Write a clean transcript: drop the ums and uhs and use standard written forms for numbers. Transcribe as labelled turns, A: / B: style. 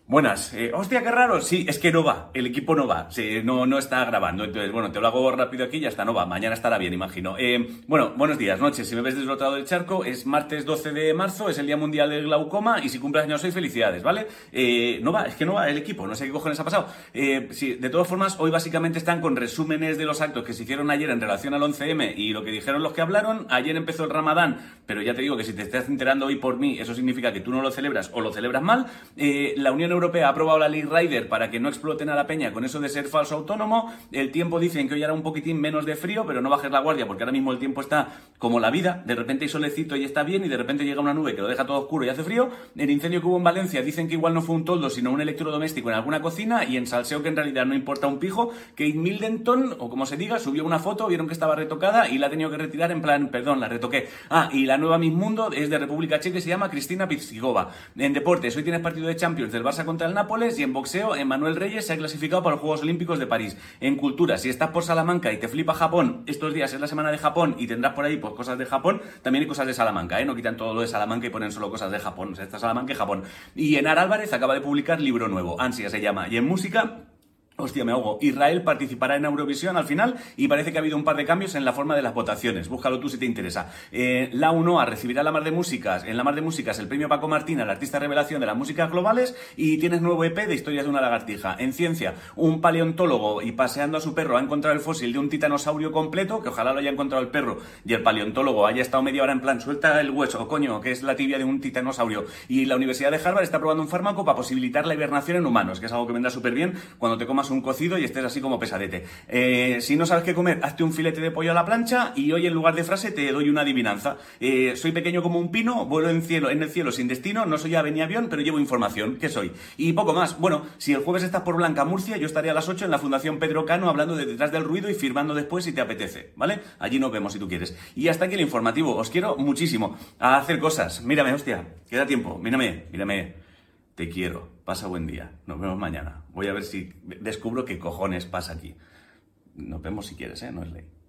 A: Buenas. Hostia, qué raro. Sí, es que no va. El equipo no va. Sí, no está grabando. Entonces, bueno, te lo hago rápido aquí y ya está. No va. Mañana estará bien, imagino. Bueno, buenos días, noches. Si me ves desde el otro lado del charco, es martes 12 de marzo, es el Día Mundial del Glaucoma y si cumples años hoy, felicidades, ¿vale? No va, es que no va el equipo. No sé qué cojones ha pasado. Sí, de todas formas, hoy básicamente están con resúmenes de los actos que se hicieron ayer en relación al 11M y lo que dijeron los que hablaron. Ayer empezó el Ramadán, pero ya te digo que si te estás enterando hoy por mí, eso significa que tú no lo celebras o lo celebras mal. La Unión Europea ha aprobado la ley Rider para que no exploten a la peña con eso de ser falso autónomo. El tiempo dicen que hoy hará un poquitín menos de frío, pero no bajes la guardia porque ahora mismo el tiempo está como la vida. De repente hay solecito y está bien y de repente llega una nube que lo deja todo oscuro y hace frío. El incendio que hubo en Valencia dicen que igual no fue un toldo sino un electrodoméstico en alguna cocina y en salseo que en realidad no importa un pijo. Kate Middleton, o como se diga, subió una foto, vieron que estaba retocada y la ha tenido que retirar en plan, perdón, la retoqué. Y la nueva Miss Mundo es de República Checa y se llama Cristina Pizigova. En deportes, hoy tienes partido de Champions del Barça contra el Nápoles y en boxeo, Emmanuel Reyes se ha clasificado para los Juegos Olímpicos de París. En cultura, si estás por Salamanca y te flipa Japón, estos días es la semana de Japón y tendrás por ahí pues cosas de Japón, también hay cosas de Salamanca, no quitan todo lo de Salamanca y ponen solo cosas de Japón, o sea, está Salamanca y Japón. Y Enar Álvarez acaba de publicar libro nuevo, Ansia se llama, y en música... Hostia, me ahogo. Israel participará en Eurovisión al final y parece que ha habido un par de cambios en la forma de las votaciones. Búscalo tú si te interesa. La UNOA recibirá la Mar de Músicas, en la Mar de Músicas el premio Paco Martín al artista revelación de las músicas globales y tienes nuevo EP de Historias de una lagartija. En ciencia, un paleontólogo y paseando a su perro ha encontrado el fósil de un titanosaurio completo, que ojalá lo haya encontrado el perro y el paleontólogo haya estado media hora en plan, suelta el hueso, coño, que es la tibia de un titanosaurio. Y la Universidad de Harvard está probando un fármaco para posibilitar la hibernación en humanos, que es algo que vendrá súper bien cuando te comas un cocido y estés así como pesadete. Si no sabes qué comer, hazte un filete de pollo a la plancha y hoy en lugar de frase te doy una adivinanza. Soy pequeño como un pino, vuelo en el cielo sin destino, no soy ave ni avión, pero llevo información. ¿Qué soy? Y poco más. Bueno, si el jueves estás por Blanca, Murcia, yo estaré a las 8 en la Fundación Pedro Cano hablando de Detrás del Ruido y firmando después si te apetece, ¿vale? Allí nos vemos si tú quieres. Y hasta aquí el informativo. Os quiero muchísimo a hacer cosas. Mírame, hostia, queda tiempo. Mírame. Te quiero. Pasa buen día. Nos vemos mañana. Voy a ver si descubro qué cojones pasa aquí. Nos vemos si quieres, no es ley.